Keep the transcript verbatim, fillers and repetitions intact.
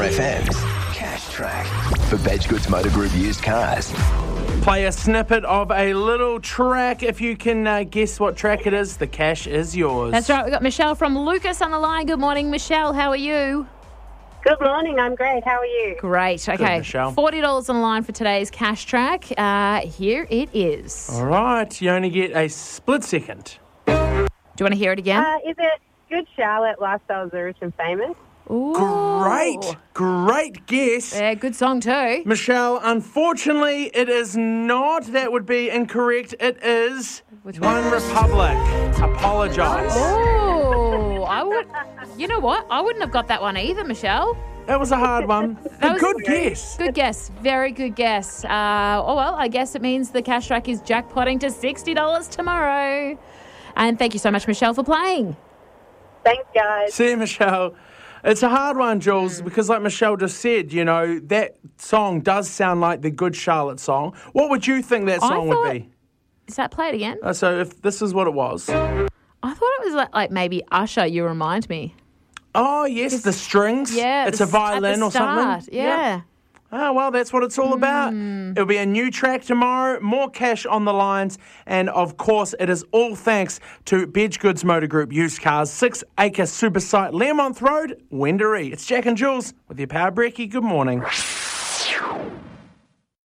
F M's Cash Track for Badge Goods Motor Group used cars. Play a snippet of a little track. If you can uh, guess what track it is, the cash is yours. That's right. We've got Michelle from Lucas on the line. Good morning, Michelle. How are you? Good morning. I'm great. How are you? Great. Okay. Michelle. forty dollars on the line for today's cash track. Uh, here it is. All right. You only get a split second. Do you want to hear it again? Uh, is it Good Charlotte, Lifestyles Are Rich and Famous? Ooh. Great. Great guess. Yeah, good song too. Michelle, unfortunately, it is not. That would be incorrect. It is Which One Republic. Apologise. Oh, I would. You know what? I wouldn't have got that one either, Michelle. That was a hard one. That A was good guess. Good guess. Very good guess. Uh, oh, well, I guess it means the cash track is jackpotting to sixty dollars tomorrow. And thank you so much, Michelle, for playing. Thanks, guys. See you, Michelle. It's a hard one, Jules, because like Michelle just said, you know, that song does sound like the Good Charlotte song. What would you think that I song thought- would be? Is that play it again? Uh, so if this is what it was. I thought it was like, like maybe Usher, you remind me. Oh, yes, the strings. Yeah. It's the a s- violin at the or start. something. Yeah. Oh, well, that's what it's all about. It'll be a new track tomorrow, more cash on the lines, and of course, it is all thanks to Badge Goods Motor Group Used Cars, six acre super site, Learmonth Road, Wendouree. It's Jack and Jules with your Power Brekkie. Good morning.